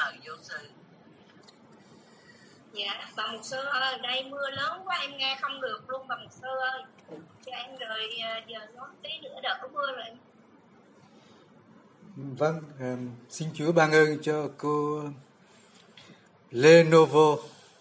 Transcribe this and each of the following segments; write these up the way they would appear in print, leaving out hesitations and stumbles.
lời vô sự. Dạ, bà mục sư ơi, đây mưa lớn quá em nghe không được luôn bà mục sư ơi. Cho em rồi giờ nói tí nữa đợt có mưa rồi. Vâng, xin Chúa ban ơn cho cô Lenovo.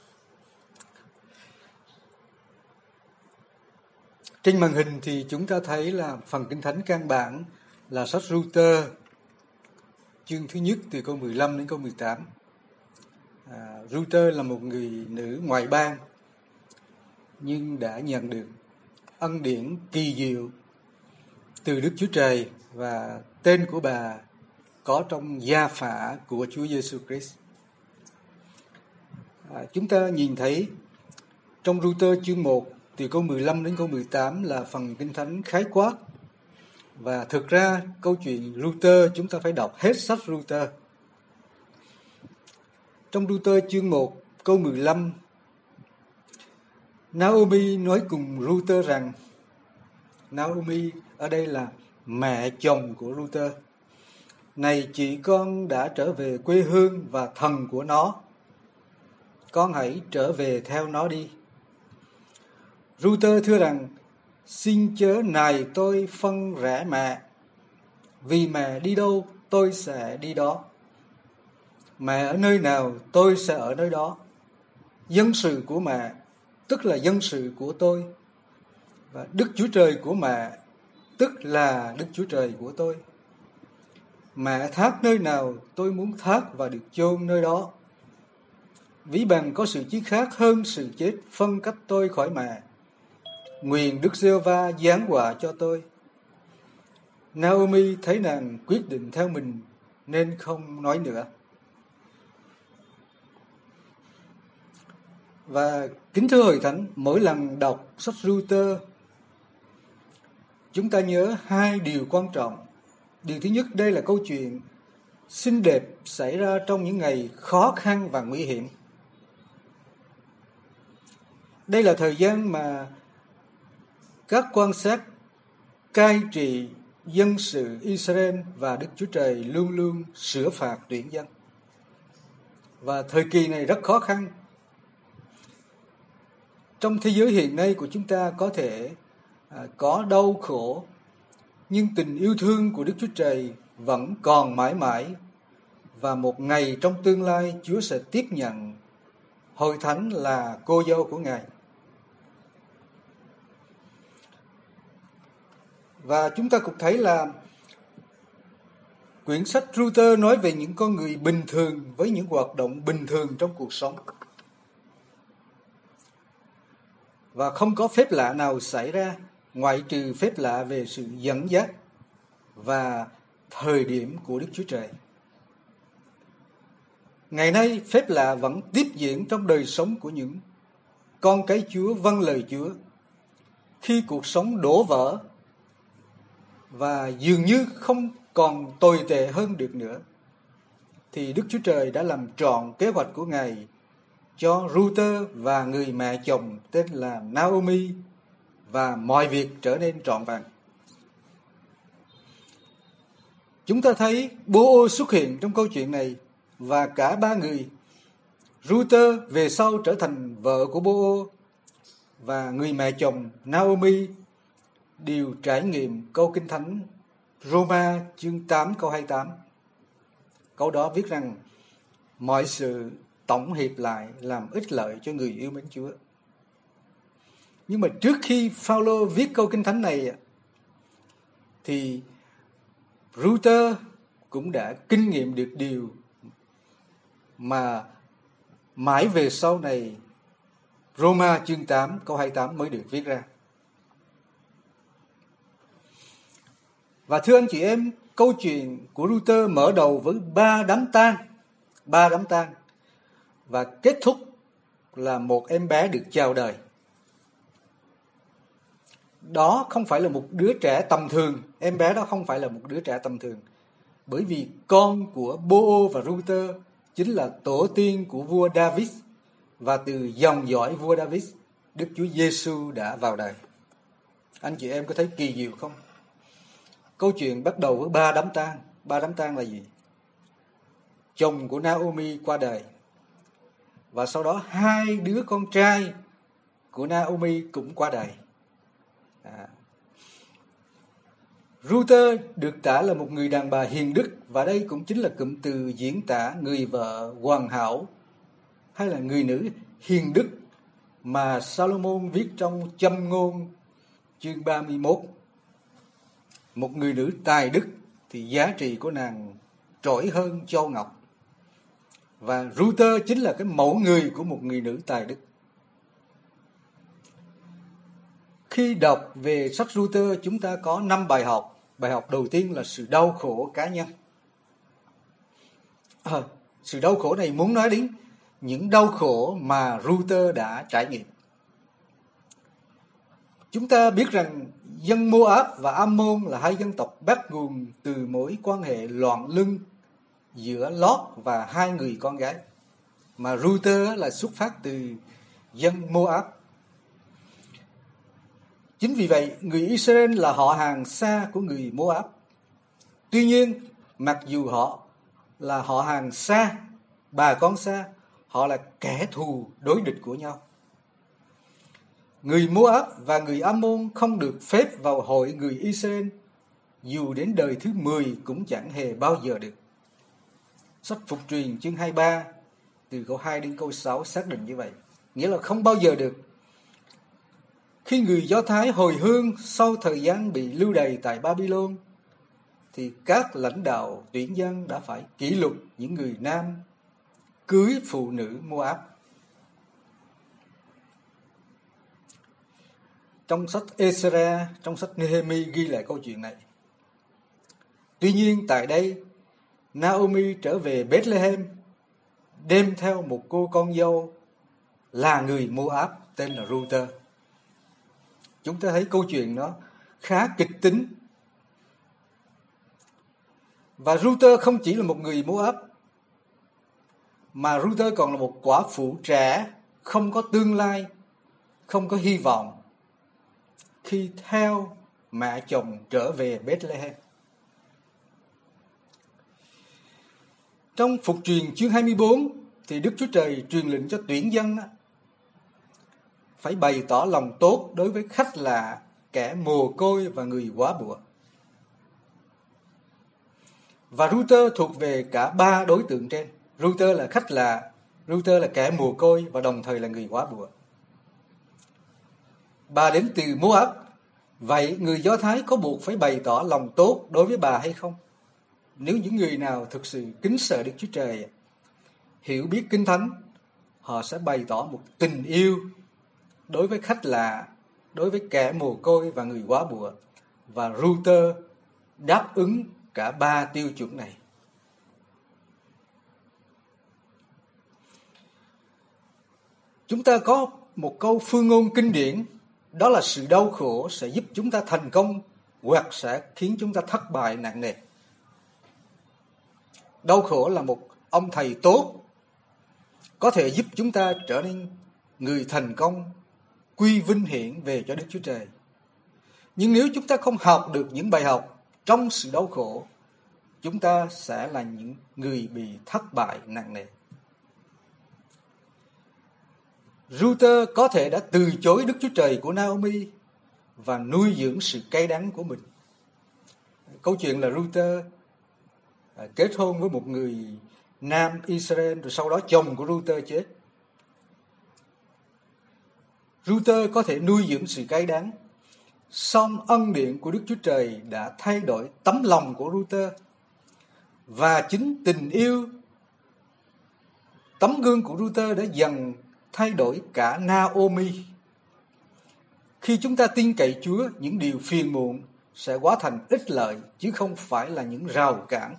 Trên màn hình thì chúng ta thấy là phần Kinh Thánh căn bản là sách Ruther, chương thứ nhất từ câu 15 đến câu 18. Ruther là một người nữ ngoại bang nhưng đã nhận được ân điển kỳ diệu từ Đức Chúa Trời và tên của bà có trong gia phả của Chúa Giêsu Christ. Chúng ta nhìn thấy trong Ruther chương 1 từ câu 15 đến câu 18 là phần Kinh Thánh khái quát. Và thực ra câu chuyện Ruther chúng ta phải đọc hết sách Ruther. Trong Ruther chương 1 câu 15, Naomi nói cùng Ruther rằng, Naomi ở đây là mẹ chồng của Ruther, này chị con đã trở về quê hương và thần của nó, con hãy trở về theo nó đi. Ruther thưa rằng, xin chớ nài tôi phân rẽ mẹ, vì mẹ đi đâu tôi sẽ đi đó, mẹ ở nơi nào tôi sẽ ở nơi đó. Dân sự của mẹ tức là dân sự của tôi, và Đức Chúa Trời của mẹ tức là Đức Chúa Trời của tôi. Mẹ thác nơi nào tôi muốn thác và được chôn nơi đó. Ví bằng có sự chí khác hơn sự chết phân cách tôi khỏi mẹ. Nguyện Đức Giê-hô-va giáng họa cho tôi. Naomi thấy nàng quyết định theo mình nên không nói nữa. Và kính thưa hội thánh, mỗi lần đọc sách Ruther, chúng ta nhớ hai điều quan trọng. Điều thứ nhất, đây là câu chuyện xinh đẹp xảy ra trong những ngày khó khăn và nguy hiểm. Đây là thời gian mà các quan sát cai trị dân sự Israel và Đức Chúa Trời luôn luôn sửa phạt tuyển dân. Và thời kỳ này rất khó khăn. Trong thế giới hiện nay của chúng ta có thể có đau khổ, nhưng tình yêu thương của Đức Chúa Trời vẫn còn mãi mãi. Và một ngày trong tương lai Chúa sẽ tiếp nhận hội thánh là cô dâu của Ngài. Và chúng ta cũng thấy là quyển sách Ruther nói về những con người bình thường với những hoạt động bình thường trong cuộc sống. Và không có phép lạ nào xảy ra ngoại trừ phép lạ về sự dẫn dắt và thời điểm của Đức Chúa Trời. Ngày nay phép lạ vẫn tiếp diễn trong đời sống của những con cái Chúa vâng lời Chúa. Khi cuộc sống đổ vỡ và dường như không còn tồi tệ hơn được nữa, thì Đức Chúa Trời đã làm trọn kế hoạch của Ngài cho Ruther và người mẹ chồng tên là Naomi, và mọi việc trở nên trọn vẹn. Chúng ta thấy Bô-ô xuất hiện trong câu chuyện này, và cả ba người, Ruther về sau trở thành vợ của Bô-ô, và người mẹ chồng Naomi đều trải nghiệm câu Kinh Thánh Roma chương 8 câu 28. Câu đó viết rằng mọi sự tổng hiệp lại làm ích lợi cho người yêu mến Chúa. Nhưng mà trước khi Phao-lô viết câu Kinh Thánh này thì Ruther cũng đã kinh nghiệm được điều mà mãi về sau này Roma chương 8 câu 28 mới được viết ra. Và thưa anh chị em, câu chuyện của Ruther mở đầu với ba đám tang và kết thúc là một em bé được chào đời. Đó không phải là một đứa trẻ tầm thường, em bé đó không phải là một đứa trẻ tầm thường, bởi vì con của Bô-ô và Ruther chính là tổ tiên của vua David, và từ dòng dõi vua David, Đức Chúa Giêsu đã vào đời. Anh chị em có thấy kỳ diệu không? Câu chuyện bắt đầu với ba đám tang. Ba đám tang là gì? chồng của Naomi qua đời. Và sau đó 2 đứa con trai của Naomi cũng qua đời. Ruther được tả là một người đàn bà hiền đức, và đây cũng chính là cụm từ diễn tả người vợ hoàn hảo hay là người nữ hiền đức mà Salomon viết trong Châm ngôn chương 31. Một người nữ tài đức thì giá trị của nàng trội hơn châu ngọc. Và Ruther chính là cái mẫu người của một người nữ tài đức. Khi đọc về sách Ruther, chúng ta có 5 bài học. Bài học đầu tiên là sự đau khổ cá nhân. Sự đau khổ này muốn nói đến những đau khổ mà Ruther đã trải nghiệm. Chúng ta biết rằng dân Moab và Ammon là 2 dân tộc bắt nguồn từ mối quan hệ loạn luân giữa Lót và 2 người con gái, mà Ruther là xuất phát từ dân Moab. Chính vì vậy, người Israel là họ hàng xa của người Moab. Tuy nhiên, mặc dù họ là họ hàng xa, bà con xa, họ là kẻ thù đối địch của nhau. Người Moab và người Ammon không được phép vào hội người Israel, dù đến đời thứ 10 cũng chẳng hề bao giờ được. Sách Phục Truyền chương 23 từ câu 2 đến câu 6 xác định như vậy, nghĩa là không bao giờ được. Khi người Do Thái hồi hương sau thời gian bị lưu đày tại Babylon, thì các lãnh đạo tuyển dân đã phải kỷ luật những người nam cưới phụ nữ Moab. Trong sách Ezra, trong sách Nehemi ghi lại câu chuyện này. Tuy nhiên tại đây, Naomi trở về Bethlehem, đem theo một cô con dâu là người Moab tên là Ruther. Chúng ta thấy câu chuyện nó khá kịch tính. Và Ruther không chỉ là một người Moab, mà Ruther còn là một quả phụ trẻ, không có tương lai, không có hy vọng, khi theo mẹ chồng trở về Bethlehem. Trong Phục Truyền chương 24 thì Đức Chúa Trời truyền lệnh cho tuyển dân phải bày tỏ lòng tốt đối với khách lạ, kẻ mồ côi và người góa bụa. Và Ruther thuộc về cả 3 đối tượng trên. Ruther là khách lạ, Ruther là kẻ mồ côi và đồng thời là người góa bụa. Bà đến từ Moab, vậy người Do Thái có buộc phải bày tỏ lòng tốt đối với bà hay không? Nếu những người nào thực sự kính sợ Đức Chúa Trời, hiểu biết Kinh Thánh, họ sẽ bày tỏ một tình yêu đối với khách lạ, đối với kẻ mồ côi và người góa bụa. Và Ruther đáp ứng cả 3 tiêu chuẩn này. Chúng ta có một câu phương ngôn kinh điển, đó là sự đau khổ sẽ giúp chúng ta thành công hoặc sẽ khiến chúng ta thất bại nặng nề. Đau khổ là một ông thầy tốt, có thể giúp chúng ta trở nên người thành công, quy vinh hiển về cho Đức Chúa Trời. Nhưng nếu chúng ta không học được những bài học trong sự đau khổ, chúng ta sẽ là những người bị thất bại nặng nề. Ruther có thể đã từ chối Đức Chúa Trời của Naomi và nuôi dưỡng sự cay đắng của mình. Câu chuyện là Ruther kết hôn với một người nam Israel, rồi sau đó chồng của Ruther chết. Ruther có thể nuôi dưỡng sự cay đắng, song ân điển của Đức Chúa Trời đã thay đổi tấm lòng của Ruther, và chính tình yêu, tấm gương của Ruther đã dần thay đổi cả Naomi. Khi chúng ta tin cậy Chúa, những điều phiền muộn sẽ hóa thành ích lợi, chứ không phải là những rào cản.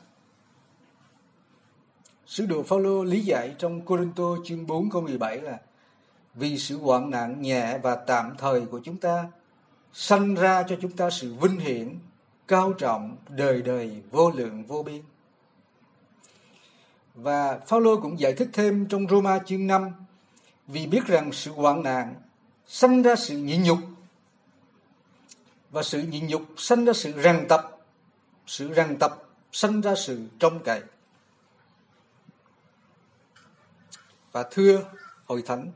Sứ đồ Phao-lô lý giải trong Cô-rinh-tô chương 4 câu 17 là: vì sự hoạn nạn nhẹ và tạm thời của chúng ta sanh ra cho chúng ta sự vinh hiển, cao trọng, đời đời vô lượng vô biên. Và Phao-lô cũng giải thích thêm trong Roma chương 5: vì biết rằng sự hoạn nạn sanh ra sự nhịn nhục, và sự nhịn nhục sanh ra sự rằn tập, sự rằn tập sanh ra sự trông cậy. Và thưa hội thánh,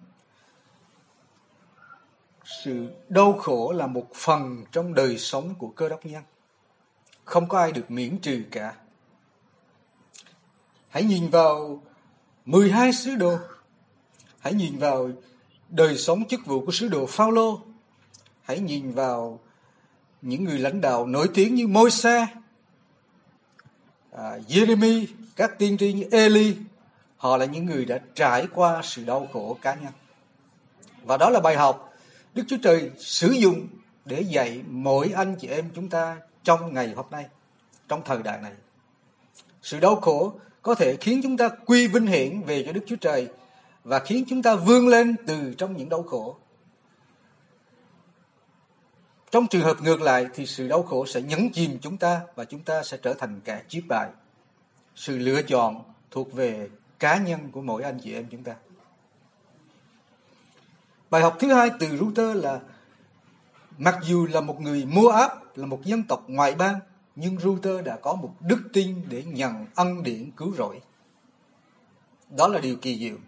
sự đau khổ là một phần trong đời sống của Cơ Đốc nhân. Không có ai được miễn trừ cả. Hãy nhìn vào 12 sứ đồ. Hãy nhìn vào đời sống chức vụ của sứ đồ Phao-lô. Hãy nhìn vào những người lãnh đạo nổi tiếng như Môi-se, Giê-rê-mi, các tiên tri như Ê-li. Họ là những người đã trải qua sự đau khổ cá nhân. Và đó là bài học Đức Chúa Trời sử dụng để dạy mỗi anh chị em chúng ta trong ngày hôm nay, trong thời đại này. Sự đau khổ có thể khiến chúng ta quy vinh hiển về cho Đức Chúa Trời và khiến chúng ta vươn lên từ trong những đau khổ. Trong trường hợp ngược lại thì sự đau khổ sẽ nhấn chìm chúng ta và chúng ta sẽ trở thành kẻ chiến bại. Sự lựa chọn thuộc về cá nhân của mỗi anh chị em chúng ta. Bài học thứ hai từ Ruther là mặc dù là một người Moab, là một dân tộc ngoại bang, nhưng Ruther đã có một đức tin để nhận ân điển cứu rỗi. Đó là điều kỳ diệu.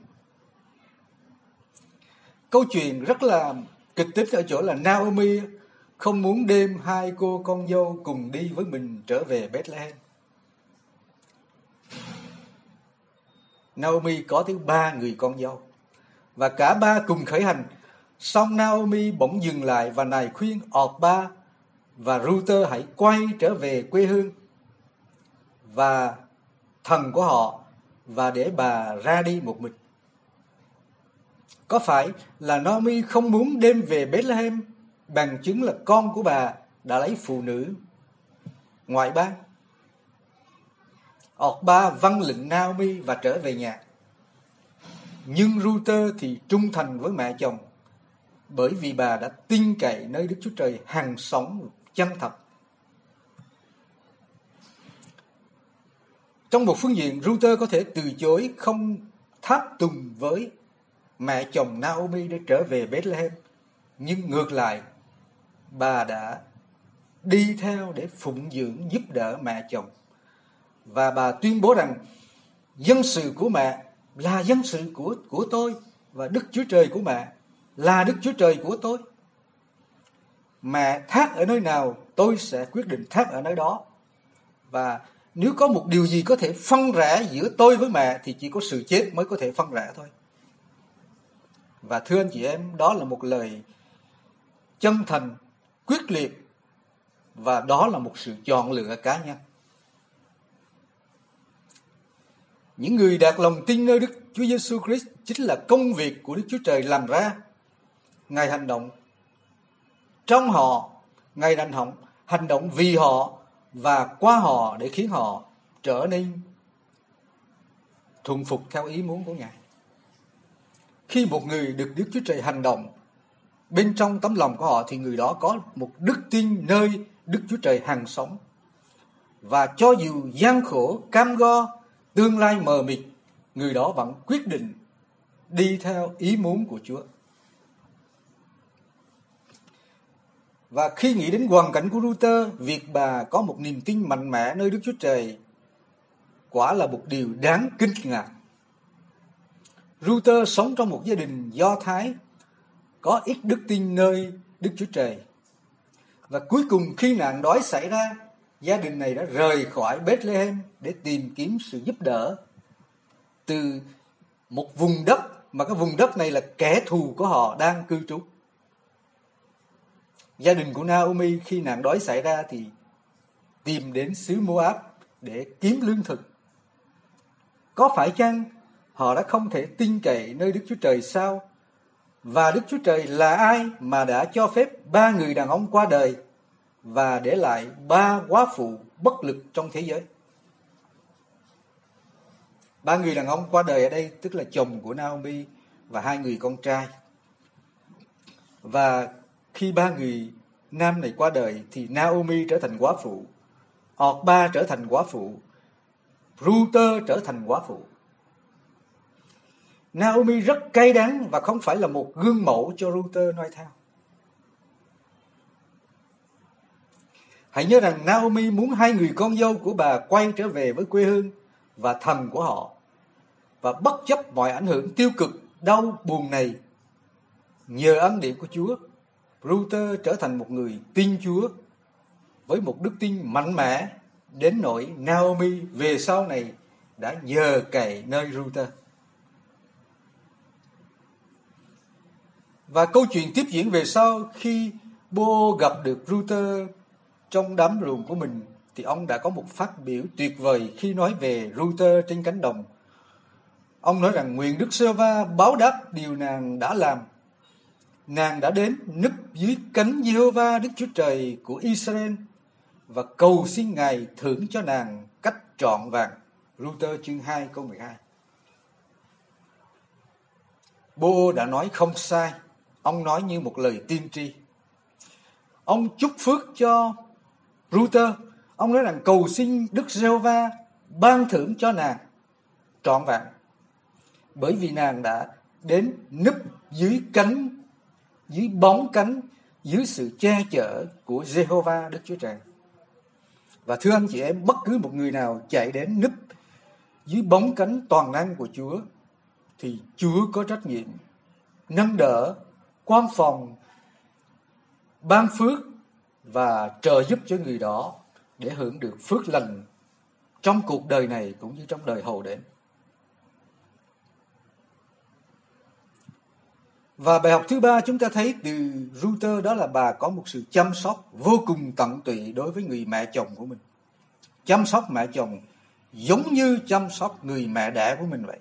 Câu chuyện rất là kịch tính ở chỗ là Naomi không muốn đem hai cô con dâu cùng đi với mình trở về Bethlehem. Naomi có tới 3 người con dâu và cả ba cùng khởi hành. Xong Naomi bỗng dừng lại và nài khuyên Orpa và Ruther hãy quay trở về quê hương và thần của họ và để bà ra đi một mình. Có phải là Naomi không muốn đem về Bethlehem bằng chứng là con của bà đã lấy phụ nữ ngoại bang? Orpa vâng lệnh Naomi và trở về nhà. Nhưng Ruther thì trung thành với mẹ chồng, bởi vì bà đã tin cậy nơi Đức Chúa Trời hằng sống chân thật. Trong một phương diện, Ruther có thể từ chối không tháp tùng với mẹ chồng Naomi để trở về Bethlehem, nhưng ngược lại, bà đã đi theo để phụng dưỡng giúp đỡ mẹ chồng. Và bà tuyên bố rằng dân sự của mẹ là dân sự của tôi và Đức Chúa Trời của mẹ là Đức Chúa Trời của tôi. Mẹ thác ở nơi nào tôi sẽ quyết định thác ở nơi đó. Và nếu có một điều gì có thể phân rẽ giữa tôi với mẹ thì chỉ có sự chết mới có thể phân rẽ thôi. Và thưa anh chị em, đó là một lời chân thành, quyết liệt, và đó là một sự chọn lựa cá nhân. Những người đặt lòng tin nơi Đức Chúa Giêsu Christ chính là công việc của Đức Chúa Trời làm ra. Ngài hành động trong họ, Ngài hành động vì họ và qua họ để khiến họ trở nên thuần phục theo ý muốn của Ngài. Khi một người được Đức Chúa Trời hành động bên trong tấm lòng của họ thì người đó có một đức tin nơi Đức Chúa Trời hằng sống. Và cho dù gian khổ, cam go, tương lai mờ mịt, người đó vẫn quyết định đi theo ý muốn của Chúa. Và khi nghĩ đến hoàn cảnh của Ruther, việc bà có một niềm tin mạnh mẽ nơi Đức Chúa Trời quả là một điều đáng kinh ngạc. Ruther sống trong một gia đình Do Thái có ít đức tin nơi Đức Chúa Trời. Và cuối cùng khi nạn đói xảy ra, gia đình này đã rời khỏi Bethlehem để tìm kiếm sự giúp đỡ từ một vùng đất mà cái vùng đất này là kẻ thù của họ đang cư trú. Gia đình của Naomi khi nạn đói xảy ra thì tìm đến xứ Moab để kiếm lương thực. Có phải chăng họ đã không thể tin cậy nơi Đức Chúa Trời sao? Và Đức Chúa Trời là ai mà đã cho phép 3 người đàn ông qua đời và để lại 3 góa phụ bất lực trong thế giới? 3 người đàn ông qua đời ở đây tức là chồng của Naomi và 2 người con trai. Và khi 3 người nam này qua đời thì Naomi trở thành góa phụ, Orpa trở thành góa phụ, Ruther trở thành góa phụ. Naomi rất cay đắng và không phải là một gương mẫu cho Ruther noi theo. Hãy nhớ rằng Naomi muốn 2 người con dâu của bà quay trở về với quê hương và thần của họ. và bất chấp mọi ảnh hưởng tiêu cực, đau buồn này, nhờ ân điển của Chúa, Ruther trở thành một người tin Chúa với một đức tin mạnh mẽ đến nỗi Naomi về sau này đã nhờ cậy nơi Ruther. Và câu chuyện tiếp diễn về sau, khi Bô gặp được Ruther trong đám ruộng của mình, thì ông đã có một phát biểu tuyệt vời khi nói về Ruther trên cánh đồng. Ông nói rằng nguyện Đức Giê-hô-va báo đáp điều nàng đã làm. Nàng đã đến núp dưới cánh Giê-hô-va Đức Chúa Trời của Israel và cầu xin Ngài thưởng cho nàng cách trọn vẹn. Ruther chương 2 câu 12. Bô đã nói không sai. Ông nói như một lời tiên tri. Ông chúc phước cho Ruther. Ông nói rằng cầu xin Đức Giê-hô-va ban thưởng cho nàng trọn vẹn, bởi vì nàng đã đến núp dưới bóng cánh, dưới sự che chở của Giê-hô-va Đức Chúa Trời. Và thưa anh chị em, bất cứ một người nào chạy đến núp dưới bóng cánh toàn năng của Chúa thì Chúa có trách nhiệm nâng đỡ, quan phòng, ban phước và trợ giúp cho người đó để hưởng được phước lành trong cuộc đời này cũng như trong đời hầu đến. Và bài học thứ ba chúng ta thấy từ Ruther, đó là bà có một sự chăm sóc vô cùng tận tụy đối với người mẹ chồng của mình. Chăm sóc mẹ chồng giống như chăm sóc người mẹ đẻ của mình vậy.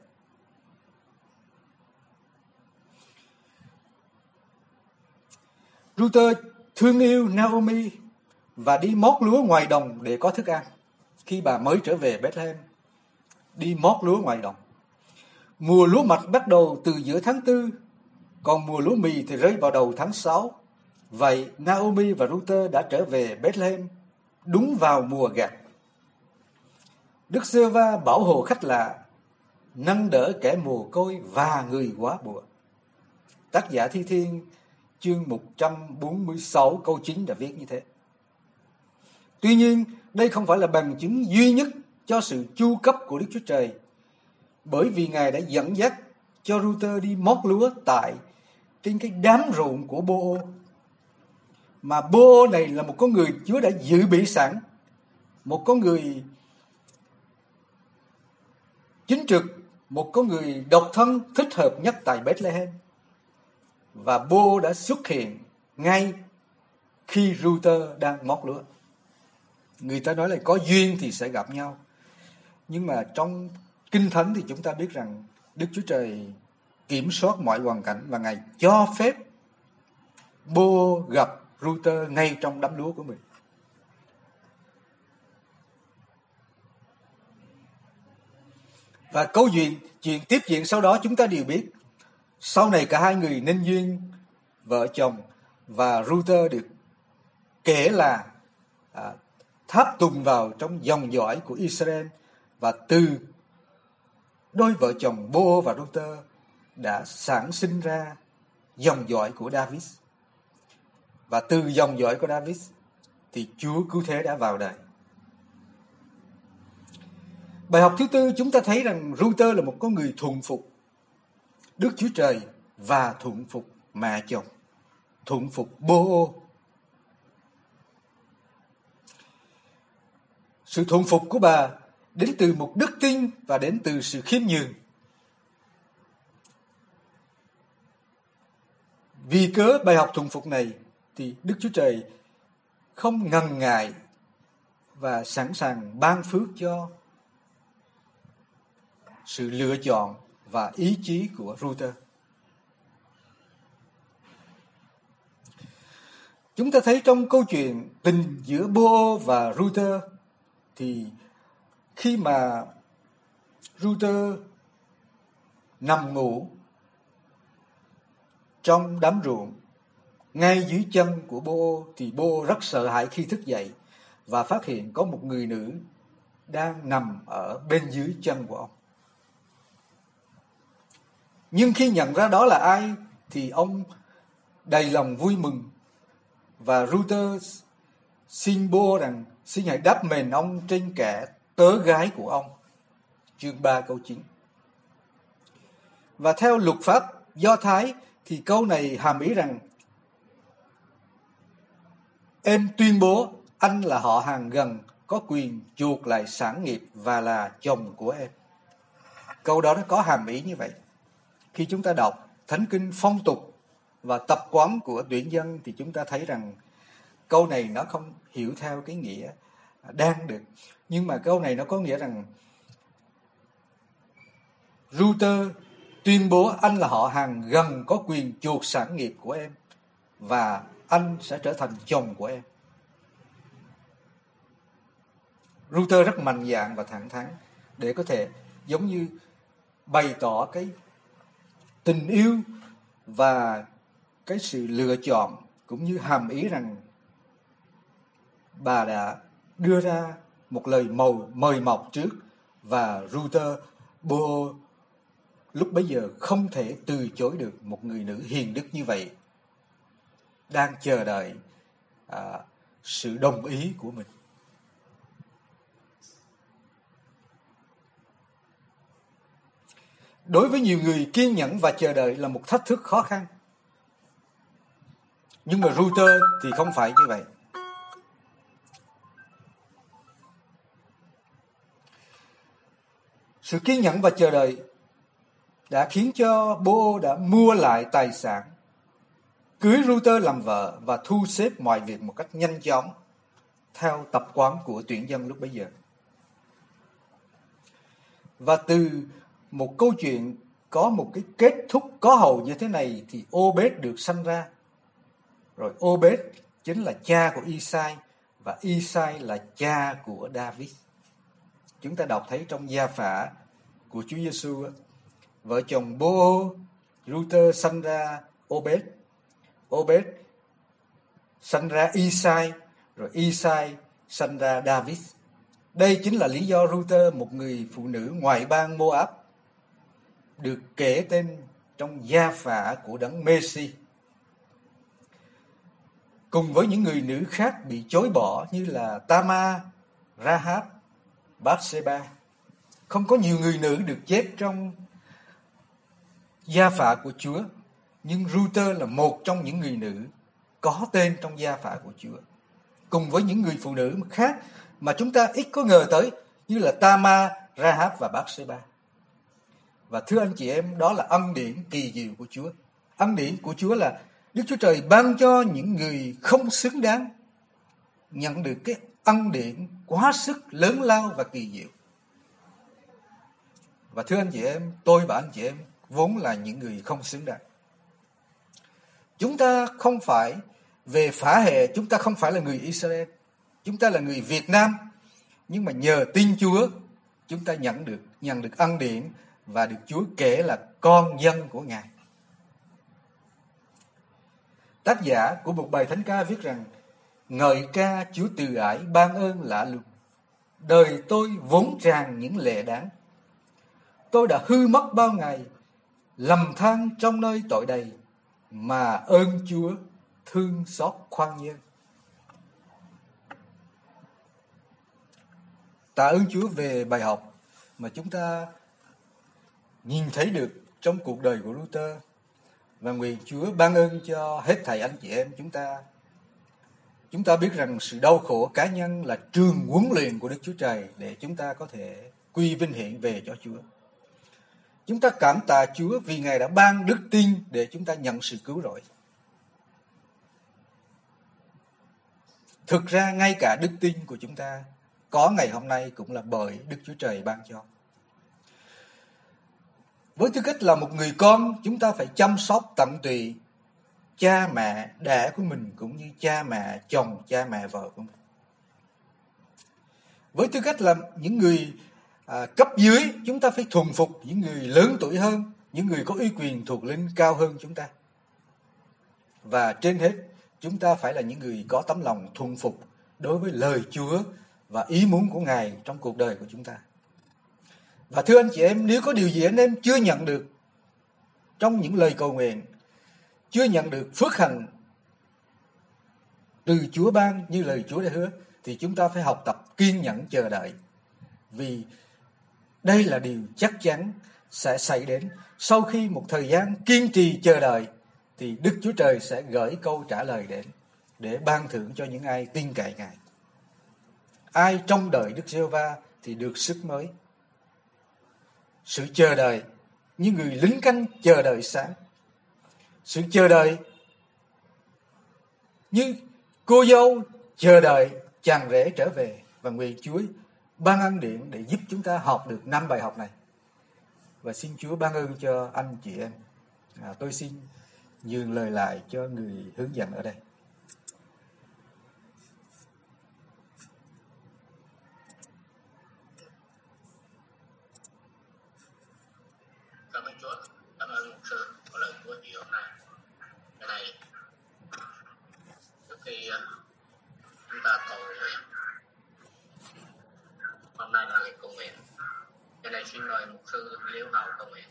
Ruther thương yêu Naomi và đi mót lúa ngoài đồng để có thức ăn. Khi bà mới trở về Bethlehem, đi mót lúa ngoài đồng. Mùa lúa mạch bắt đầu từ giữa tháng 4, còn mùa lúa mì thì rơi vào đầu tháng 6. Vậy Naomi và Ruther đã trở về Bethlehem đúng vào mùa gặt. Đức Giê-hô-va bảo hộ khách lạ, nâng đỡ kẻ mồ côi và người góa bụa. Tác giả Thi Thiên chương 146 câu 9 đã viết như thế. Tuy nhiên, đây không phải là bằng chứng duy nhất cho sự chu cấp của Đức Chúa Trời, bởi vì Ngài đã dẫn dắt cho Ruther đi mót lúa trên cái đám ruộng của Bô-ô. Mà Bô-ô này là một con người Chúa đã dự bị sẵn, một con người chính trực, một con người độc thân thích hợp nhất tại Bethlehem. Và Bô đã xuất hiện ngay khi Ruther đang mót lúa. Người ta nói là có duyên thì sẽ gặp nhau. Nhưng mà trong Kinh Thánh thì chúng ta biết rằng Đức Chúa Trời kiểm soát mọi hoàn cảnh và Ngài cho phép Bô gặp Ruther ngay trong đám lúa của mình. Và câu chuyện tiếp diễn sau đó chúng ta đều biết. Sau này cả hai người nên duyên vợ chồng, và Ruther được kể là tháp tùng vào trong dòng dõi của Israel, và từ đôi vợ chồng Bô và Ruther đã sản sinh ra dòng dõi của David. Và từ dòng dõi của David thì Chúa Cứu Thế đã vào đời. Bài học thứ tư chúng ta thấy rằng Ruther là một con người thuận phục Đức Chúa Trời và thuận phục mẹ chồng, thuận phục Bô-ô. Sự thuận phục của bà đến từ một đức tin và đến từ sự khiêm nhường. Vì cớ bài học thuận phục này thì Đức Chúa Trời không ngần ngại và sẵn sàng ban phước cho sự lựa chọn và ý chí của Ruther. Chúng ta thấy trong câu chuyện tình giữa Bô và Ruther thì khi mà Ruther nằm ngủ trong đám ruộng ngay dưới chân của Bô thì Bô rất sợ hãi khi thức dậy và phát hiện có một người nữ đang nằm ở bên dưới chân của ông. Nhưng khi nhận ra đó là ai thì ông đầy lòng vui mừng, và Ruther xin Bô rằng xin hãy đắp mền ông trên kẻ tớ gái của ông. Chương 3 câu 9. Và theo luật pháp Do Thái thì câu này hàm ý rằng em tuyên bố anh là họ hàng gần có quyền chuộc lại sản nghiệp và là chồng của em. Câu đó nó có hàm ý như vậy. Khi chúng ta đọc Thánh Kinh phong tục và tập quán của tuyển dân thì chúng ta thấy rằng câu này nó không hiểu theo cái nghĩa đang được. Nhưng mà câu này nó có nghĩa rằng Ruther tuyên bố anh là họ hàng gần có quyền chuộc sản nghiệp của em và anh sẽ trở thành chồng của em. Ruther rất mạnh dạn và thẳng thắn để có thể giống như bày tỏ cái tình yêu và cái sự lựa chọn, cũng như hàm ý rằng bà đã đưa ra một lời mời mọc trước và Ruther Boaz lúc bấy giờ không thể từ chối được một người nữ hiền đức như vậy, đang chờ đợi sự đồng ý của mình. Đối với nhiều người, kiên nhẫn và chờ đợi là một thách thức khó khăn. Nhưng mà Ruther thì không phải như vậy. Sự kiên nhẫn và chờ đợi đã khiến cho Boaz đã mua lại tài sản, cưới Ruther làm vợ và thu xếp mọi việc một cách nhanh chóng theo tập quán của tuyển dân lúc bấy giờ. Và từ một câu chuyện có một cái kết thúc có hậu như thế này thì Obed được sanh ra. Rồi Obed chính là cha của Isai và Isai là cha của David. Chúng ta đọc thấy trong gia phả của Chúa Giêsu, vợ chồng Boaz, Ruther sanh ra Obed, Obed sanh ra Isai, rồi Isai sanh ra David. Đây chính là lý do Ruther, một người phụ nữ ngoại bang Moab, được kể tên trong gia phả của Đấng Mêsi, cùng với những người nữ khác bị chối bỏ như là Tama, Rahab, Bathsheba. Không có nhiều người nữ được chép trong gia phả của Chúa, nhưng Ruther là một trong những người nữ có tên trong gia phả của Chúa, cùng với những người phụ nữ khác mà chúng ta ít có ngờ tới như là Tama, Rahab và Bathsheba. Và thưa anh chị em, đó là ân điển kỳ diệu của Chúa. Ân điển của Chúa là Đức Chúa Trời ban cho những người không xứng đáng nhận được cái ân điển quá sức lớn lao và kỳ diệu. Và thưa anh chị em, tôi và anh chị em vốn là những người không xứng đáng. Chúng ta không phải về phả hệ, chúng ta không phải là người Israel, chúng ta là người Việt Nam, nhưng mà nhờ tin Chúa chúng ta nhận được ân điển và được Chúa kể là con dân của Ngài. Tác giả của một bài thánh ca viết rằng: ngợi ca Chúa từ ái ban ơn lạ lùng, đời tôi vốn tràn những lệ đáng. Tôi đã hư mất bao ngày, lầm than trong nơi tội đầy, mà ơn Chúa thương xót khoan nhân. Tạ ơn Chúa về bài học mà chúng ta nhìn thấy được trong cuộc đời của Luther, và nguyện Chúa ban ơn cho hết thảy anh chị em chúng ta. Chúng ta biết rằng sự đau khổ cá nhân là trường huấn luyện của Đức Chúa Trời để chúng ta có thể quy vinh hiển về cho Chúa. Chúng ta cảm tạ Chúa vì Ngài đã ban đức tin để chúng ta nhận sự cứu rỗi. Thực ra ngay cả đức tin của chúng ta có ngày hôm nay cũng là bởi Đức Chúa Trời ban cho. Với tư cách là một người con, chúng ta phải chăm sóc tận tụy cha mẹ đẻ của mình cũng như cha mẹ chồng, cha mẹ vợ của mình. Với tư cách là những người cấp dưới, chúng ta phải thuần phục những người lớn tuổi hơn, những người có uy quyền thuộc linh cao hơn chúng ta. Và trên hết, chúng ta phải là những người có tấm lòng thuần phục đối với lời Chúa và ý muốn của Ngài trong cuộc đời của chúng ta. Và thưa anh chị em, nếu có điều gì anh em chưa nhận được trong những lời cầu nguyện, chưa nhận được phước hạnh từ Chúa ban như lời Chúa đã hứa, thì chúng ta phải học tập kiên nhẫn chờ đợi. Vì đây là điều chắc chắn sẽ xảy đến. Sau khi một thời gian kiên trì chờ đợi thì Đức Chúa Trời sẽ gửi câu trả lời đến để ban thưởng cho những ai tin cậy Ngài. Ai trông đợi Đức Giê-hô-va thì được sức mới. Sự chờ đợi như người lính canh chờ đợi sáng. Sự chờ đợi như cô dâu chờ đợi chàng rể trở về. Và nguyện Chúa ban ân điển để giúp chúng ta học được 5 bài học này. Và xin Chúa ban ơn cho anh chị em. Tôi xin nhường lời lại cho người hướng dẫn ở đây. Cảm ơn Chúa, cảm ơn mục sư có lời Chúa chỉ hôm nay. Cái này trước khi chúng ta cầu nguyện, hôm nay là ngày cầu nguyện. Cái này xin mời mục sư Liễu Hậu cầu nguyện.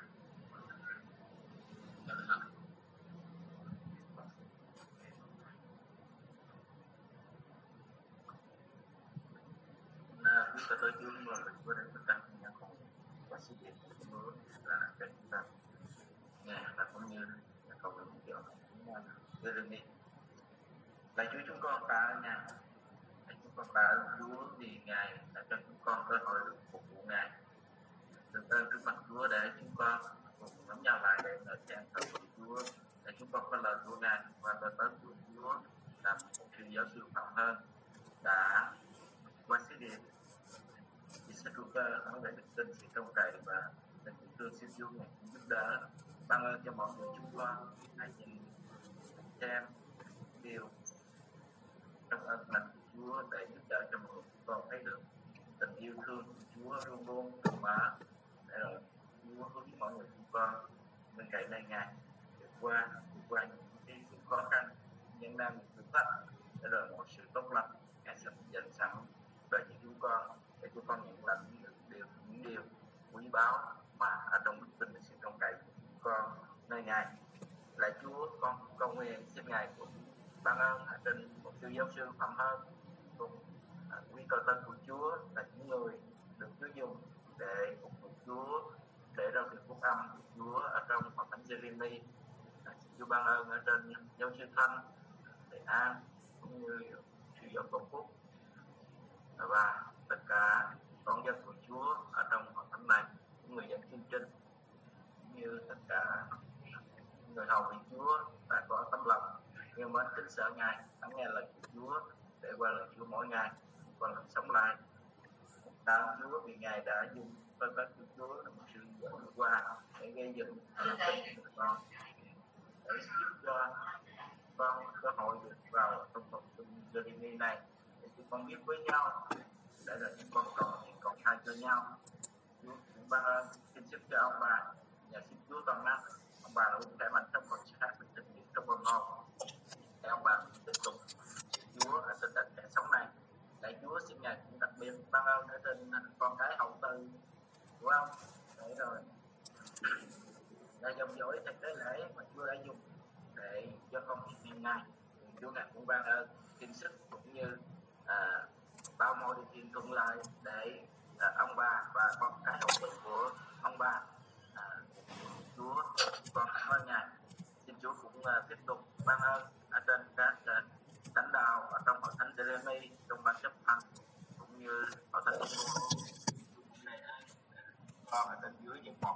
Chúng ta tới Chúa là mình có đến tất cả những khổ và sự kiện của Chúa là để chúng ta nghe và cũng như là cầu nguyện kiểu chúng ta đưa lên đi. Lạy Chúa chúng con tạ ơn Ngài, lạy chúng con tạ ơn Chúa vì Ngài đã cho chúng con cơ hội được phục vụ Ngài. Được ơn trước mặt Chúa để chúng con cùng nắm nhau lại để ngợi khen thờ của Chúa, để chúng con có lời của Ngài và lời tấn của Chúa làm một sự giáo sư phạm hơn đã qua sứ điệp. Vì sẽ thuộc nói về đức tin, sự trông cậy và tình thương xin Chúa Ngài giúp đỡ. Ban ơn cho mọi người chúng con hãy nhìn xem điều trong ơn lành của Chúa để giúp đỡ cho mọi người chúng con thấy được tình yêu thương của Chúa luôn luôn rộng mở, để rồi Chúa hướng mọi người chúng con bên cạnh đây Ngài vượt qua những cái sự khó khăn, những năng thử thách, để rồi mọi sự tốt lành Ngài sẽ dành sẵn về cho chúng con, để chúng con nhận lãnh những điều quý báu mà ở trong đức tin và sự trông cậy của chúng con nơi Ngài. Lạy Chúa, con nguyện xin Ngài cũng ban ơn ở trên một sư giáo sư Phạm Hơn cùng quý cầu tân của Chúa là những người được Chúa dùng để phục vụ Chúa, để ra việc phúc âm của Chúa ở trong hội thánh Jeremy. Xin Chúa ban ơn ở trên giáo sư Thanh, Thầy An cũng như sư giáo Tổ Phúc và tất cả con dân của Chúa ở trong hội thánh này, những người dẫn chương trình cũng như tất cả người hầu vì Chúa đã có tấm lòng yêu mến kính sợ Ngài, lắng nghe lời của Chúa để qua lời Chúa mỗi ngày còn làm sống lại. Cảm ơn Chúa vì Ngài đã dùng phân tích của Chúa là một sự dẫn qua để gây dựng của con, để giúp cho con cơ hội được vào trong cuộc Jeremy này để chúng con biết với nhau, để rồi chúng con còn thay cho nhau. Chúa cũng ban ơn xin sức cho ông bà, và xin Chúa toàn năng ông bà luôn khỏe mạnh trong phần xác được thực hiện trong phần ngon, để ông bà tiếp tục Chúa ở trên đất kẻ sống này. Lạy Chúa xin Ngài cũng đặc biệt ban ơn ở trên con cái hậu tư của ông, để rồi là dòng dõi theo cái lễ mà Chúa đã dùng để cho con thực hiện Ngài. Chúa Ngài cũng ban ơn xin sức cũng như bao mọi điều kiện thuận lợi để ông bà và con cái hậu tư của ông bà Chúa. Con cảm ơn Ngài. Xin Chúa cũng tiếp tục ban ơn ở trên các lãnh đạo ở trong hội thánh Jeremy, trong ban chấp hành cũng như hội thánh